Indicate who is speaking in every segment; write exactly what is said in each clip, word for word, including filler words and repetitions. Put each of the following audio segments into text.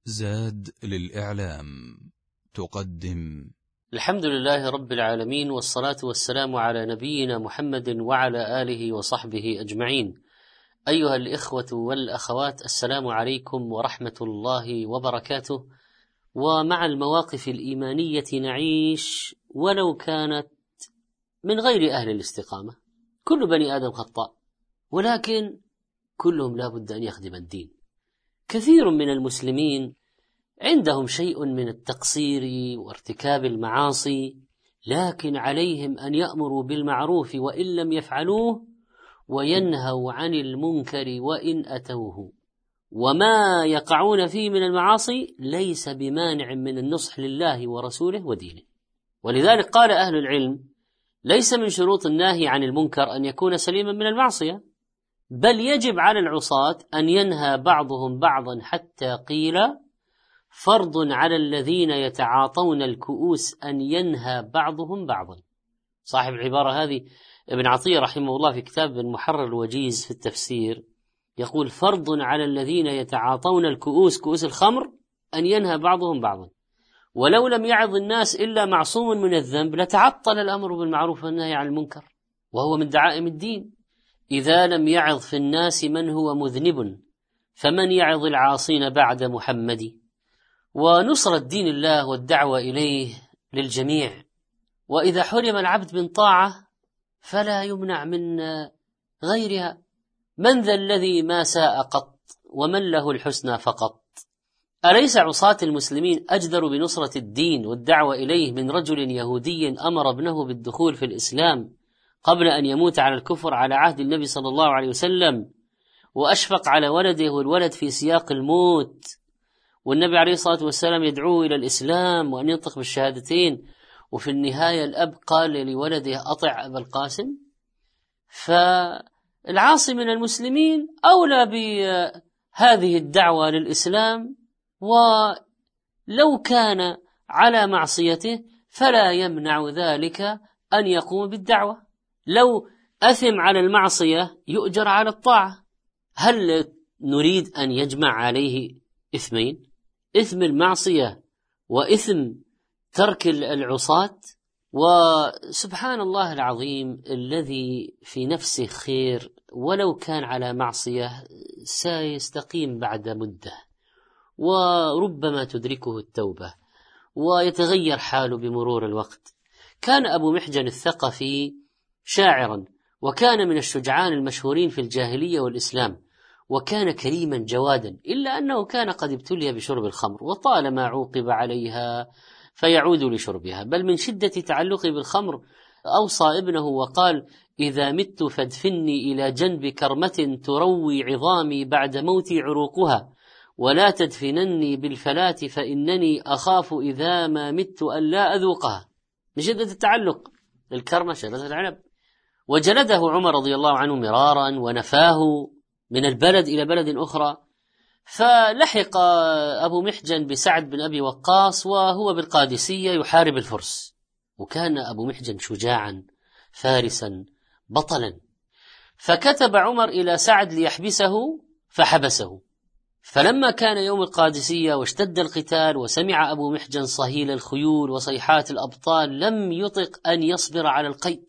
Speaker 1: زاد للإعلام تقدم.
Speaker 2: الحمد لله رب العالمين، والصلاة والسلام على نبينا محمد وعلى آله وصحبه أجمعين. أيها الإخوة والأخوات، السلام عليكم ورحمة الله وبركاته. ومع المواقف الإيمانية نعيش ولو كانت من غير أهل الاستقامة. كل بني آدم خطاء، ولكن كلهم لا بد أن يخدم الدين. كثير من المسلمين عندهم شيء من التقصير وارتكاب المعاصي، لكن عليهم أن يأمروا بالمعروف وإن لم يفعلوه، وينهوا عن المنكر وإن أتوه. وما يقعون فيه من المعاصي ليس بمانع من النصح لله ورسوله ودينه. ولذلك قال أهل العلم: ليس من شروط الناهي عن المنكر أن يكون سليما من المعصية، بل يجب على العصاة أن ينهى بعضهم بعضا، حتى قيل: فرض على الذين يتعاطون الكؤوس أن ينهى بعضهم بعضا. صاحب العبارة هذه ابن عطية رحمه الله في كتاب المحرر الوجيز في التفسير يقول: فرض على الذين يتعاطون الكؤوس، كؤوس الخمر، أن ينهى بعضهم بعضا، ولو لم يعظ الناس إلا معصوم من الذنب لتعطل الأمر بالمعروف والنهي عن المنكر، وهو من دعائم الدين. إذا لم يعظ في الناس من هو مذنب، فمن يعظ العاصين بعد محمد. ونصرة دين الله والدعوة إليه للجميع. وإذا حرم العبد من طاعة فلا يمنع من غيرها. من ذا الذي ما ساء قط، ومن له الحسنى فقط. أليس عصاة المسلمين أجدر بنصرة الدين والدعوة إليه من رجل يهودي أمر ابنه بالدخول في الإسلام قبل أن يموت على الكفر على عهد النبي صلى الله عليه وسلم، وأشفق على ولده والولد في سياق الموت، والنبي عليه الصلاة والسلام يدعوه إلى الإسلام وأن ينطق بالشهادتين، وفي النهاية الأب قال لولده: أطع أبا القاسم. فالعاصي من المسلمين أولى بهذه الدعوة للإسلام، ولو كان على معصيته فلا يمنع ذلك أن يقوم بالدعوة. لو أثم على المعصية يؤجر على الطاعة. هل نريد أن يجمع عليه إثمين؟ إثم المعصية وإثم ترك العصاة؟ وسبحان الله العظيم الذي في نفسه خير ولو كان على معصية سيستقيم بعد مدة، وربما تدركه التوبة ويتغير حاله بمرور الوقت. كان أبو محجن الثقفي شاعرا، وكان من الشجعان المشهورين في الجاهلية والإسلام، وكان كريما جوادا، إلا أنه كان قد ابتلي بشرب الخمر، وطالما عوقب عليها فيعود لشربها، بل من شدة تعلقه بالخمر أوصى ابنه وقال: إذا مت فادفني إلى جنب كرمة تروي عظامي بعد موتي عروقها، ولا تدفنني بالفلاة فإنني أخاف إذا ما مت أن لا أذوقها. من شدة التعلق، الكرمة شجرة العنب. وجلده عمر رضي الله عنه مرارا ونفاه من البلد إلى بلد أخرى. فلحق أبو محجن بسعد بن أبي وقاص وهو بالقادسية يحارب الفرس، وكان أبو محجن شجاعا فارسا بطلا. فكتب عمر إلى سعد ليحبسه فحبسه. فلما كان يوم القادسية واشتد القتال وسمع أبو محجن صهيل الخيول وصيحات الأبطال لم يطق أن يصبر على القيد،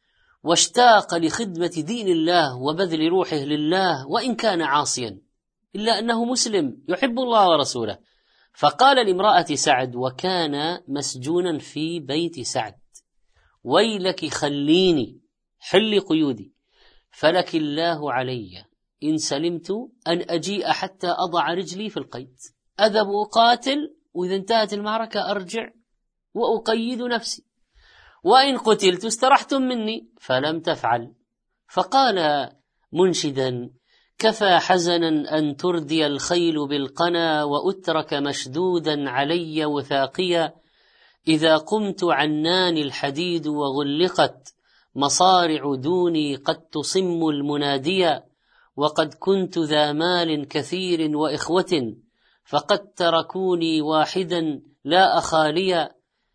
Speaker 2: واشتاق لخدمة دين الله وبذل روحه لله، وإن كان عاصيا إلا أنه مسلم يحب الله ورسوله. فقال لامرأة سعد، وكان مسجونا في بيت سعد: ويلك خليني حل قيودي، فلك الله علي إن سلمت أن أجيء حتى أضع رجلي في القيد. أذهب أقاتل، وإذا انتهت المعركة أرجع وأقيد نفسي، وإن قتلت استرحتم مني. فلم تفعل. فقال منشدا: كفى حزنا أن تردي الخيل بالقنا، وأترك مشدودا علي وثاقيا. إذا قمت عناني الحديد وغلقت مصارع دوني قد تصم المناديا. وقد كنت ذا مال كثير وإخوة، فقد تركوني واحدا لا أخاليا.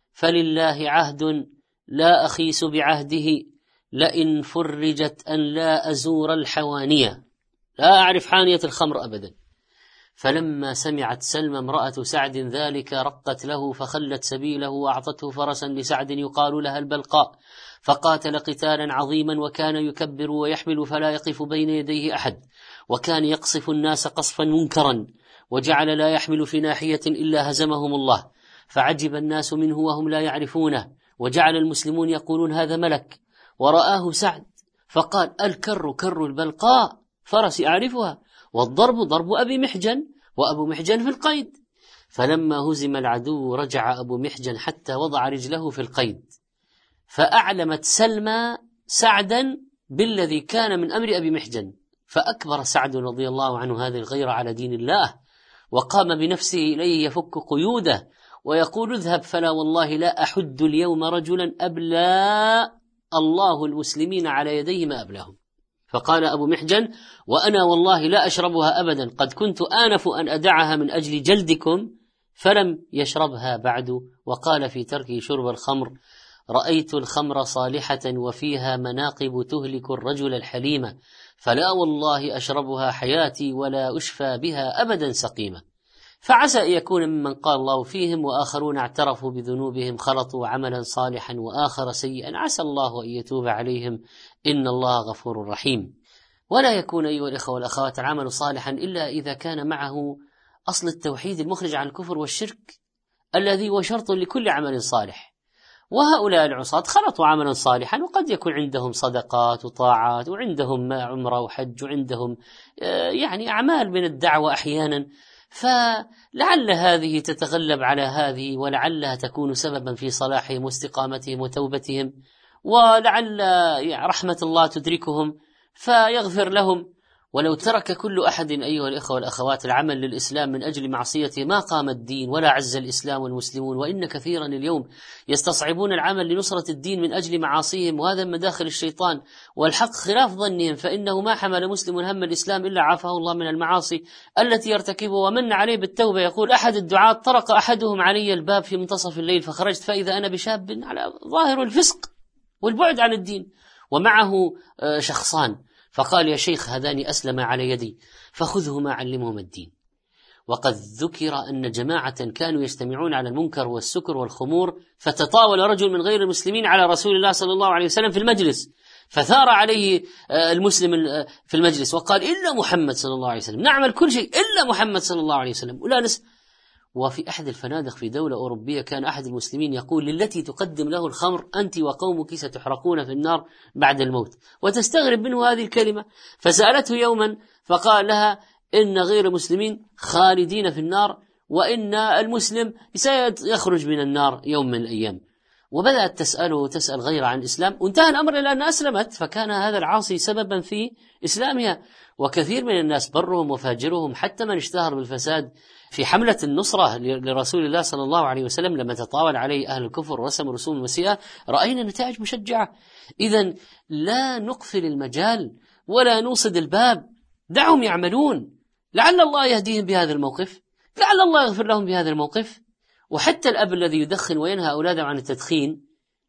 Speaker 2: فلله عهد لا أخيس بعهده، لئن فرجت أن لا أزور الحوانية. لا أعرف حانية الخمر أبدا. فلما سمعت سلمى امرأة سعد ذلك رقت له فخلت سبيله وأعطته فرسا لسعد يقال لها البلقاء، فقاتل قتالا عظيما، وكان يكبر ويحمل فلا يقف بين يديه أحد، وكان يقصف الناس قصفا منكرا، وجعل لا يحمل في ناحية إلا هزمهم الله، فعجب الناس منه وهم لا يعرفونه، وجعل المسلمون يقولون هذا ملك. ورآه سعد فقال الكر كر البلقاء، فرس أعرفها، والضرب ضرب أبي محجن، وأبو محجن في القيد. فلما هزم العدو رجع أبو محجن حتى وضع رجله في القيد، فأعلمت سلمى سعدا بالذي كان من أمر أبي محجن، فأكبر سعد رضي الله عنه هذه الغيرة على دين الله، وقام بنفسه إليه يفك قيوده ويقول اذهب فلا والله لا أحد اليوم رجلا أبلى الله المسلمين على يديه ما أبلاهم. فقال أبو محجن وأنا والله لا أشربها أبدا، قد كنت آنف أن أدعها من أجل جلدكم، فلم يشربها بعد. وقال في تركه شرب الخمر رأيت الخمر صالحة وفيها مناقب تهلك الرجل الحليم، فلا والله أشربها حياتي ولا أشفى بها أبدا سقيمة. فعسى أن يكون ممن قال الله فيهم وآخرون اعترفوا بذنوبهم خلطوا عملا صالحا وآخر سيئا، عسى الله أن يتوب عليهم إن الله غفور رحيم. ولا يكون أيها الإخوة والأخوات العمل صالحا إلا إذا كان معه أصل التوحيد المخرج عن الكفر والشرك الذي هو شرط لكل عمل صالح. وهؤلاء العصاة خلطوا عملا صالحا، وقد يكون عندهم صدقات وطاعات، وعندهم عمرة وحج، وعندهم يعني أعمال من الدعوة أحيانا، فلعل هذه تتغلب على هذه، ولعلها تكون سببا في صلاحهم واستقامتهم وتوبتهم، ولعل رحمة الله تدركهم فيغفر لهم. ولو ترك كل أحد أيها الإخوة والأخوات العمل للإسلام من أجل معصيته ما قام الدين ولا عز الإسلام والمسلمون. وإن كثيرا اليوم يستصعبون العمل لنصرة الدين من أجل معاصيهم، وهذا من مداخل الشيطان، والحق خلاف ظنهم، فإنه ما حمل مسلم هم الإسلام إلا عافاه الله من المعاصي التي يرتكبه ومن عليه بالتوبة. يقول أحد الدعاة طرق أحدهم علي الباب في منتصف الليل فخرجت فإذا أنا بشاب على ظاهر الفسق والبعد عن الدين ومعه شخصان، فقال يا شيخ هذان أسلم على يدي فخذهما علمهما الدين. وقد ذكر أن جماعة كانوا يجتمعون على المنكر والسكر والخمور، فتطاول رجل من غير المسلمين على رسول الله صلى الله عليه وسلم في المجلس، فثار عليه المسلم في المجلس وقال إلا محمد صلى الله عليه وسلم، نعمل كل شيء إلا محمد صلى الله عليه وسلم ولا نس. وفي أحد الفنادق في دولة أوروبية كان أحد المسلمين يقول للتي تقدم له الخمر أنت وقومك ستحرقون في النار بعد الموت، وتستغرب منه هذه الكلمة. فسألته يوما فقال لها إن غير المسلمين خالدين في النار، وإن المسلم سيخرج من النار يوم من الأيام. وبدأت تسأله تسأل غير عن الإسلام، وانتهى الأمر إلى أن أسلمت، فكان هذا العاصي سببا في إسلامها. وكثير من الناس برهم وفاجرهم، حتى من اشتهر بالفساد في حملة النصرة لرسول الله صلى الله عليه وسلم لما تطاول عليه أهل الكفر ورسموا رسوم المسيئة رأينا نتائج مشجعة. إذن لا نقفل المجال ولا نوصد الباب، دعهم يعملون، لعل الله يهديهم بهذا الموقف، لعل الله يغفر لهم بهذا الموقف. وحتى الأب الذي يدخن وينهى أولاده عن التدخين،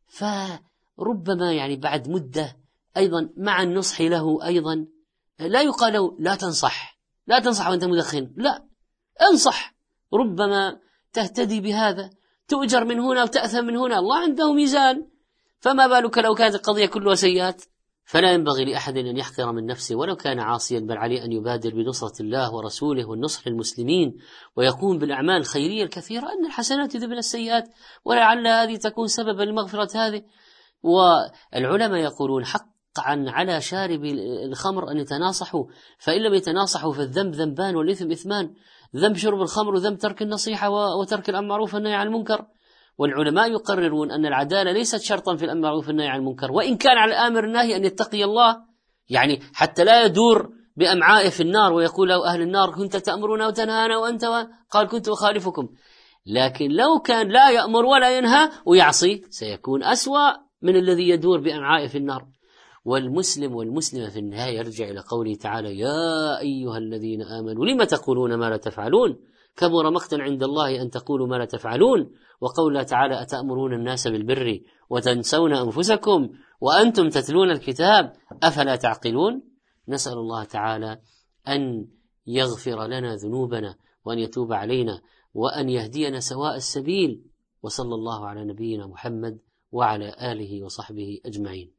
Speaker 2: فربما يعني بعد مدة أيضا مع النصح له أيضا لا يقال له لا تنصح لا تنصح وأنت مدخن، لا انصح، ربما تهتدي بهذا، تؤجر من هنا وتأثم من هنا، الله عنده ميزان. فما بالك لو كانت القضية كلها سيئات؟ فلا ينبغي لأحد أن يحقر من نفسه ولو كان عاصيا، بل عليه أن يبادر بنصرة الله ورسوله والنصح للمسلمين، ويقوم بالأعمال الخيرية الكثيرة، أن الحسنات يذهبن السيئات، ولعل هذه تكون سببا لمغفرة هذه. والعلماء يقولون حقا على شارب الخمر أن يتناصحوا، فإن لم يتناصحوا فالذنب ذنبان والإثم إثمان، ذنب شرب الخمر وذنب ترك النصيحة وترك الأمر معروف والنهي عن المنكر. والعلماء يقررون أن العدالة ليست شرطا في الأمر معروف والنهي عن المنكر، وإن كان على الآمر الناهي أن يتقي الله، يعني حتى لا يدور بأمعائه في النار ويقول له أهل النار كنت تأمرنا وتنهانا وأنت قال كنت أخالفكم. لكن لو كان لا يأمر ولا ينهى ويعصي سيكون أسوأ من الذي يدور بأمعائه في النار. والمسلم والمسلمة في النهاية يرجع إلى قوله تعالى يا أيها الذين آمنوا لما تقولون ما لا تفعلون كبر مقتا عند الله أن تقولوا ما لا تفعلون. وقوله تعالى أتأمرون الناس بالبر وتنسون أنفسكم وأنتم تتلون الكتاب أفلا تعقلون. نسأل الله تعالى أن يغفر لنا ذنوبنا وأن يتوب علينا وأن يهدينا سواء السبيل. وصلى الله على نبينا محمد وعلى آله وصحبه أجمعين.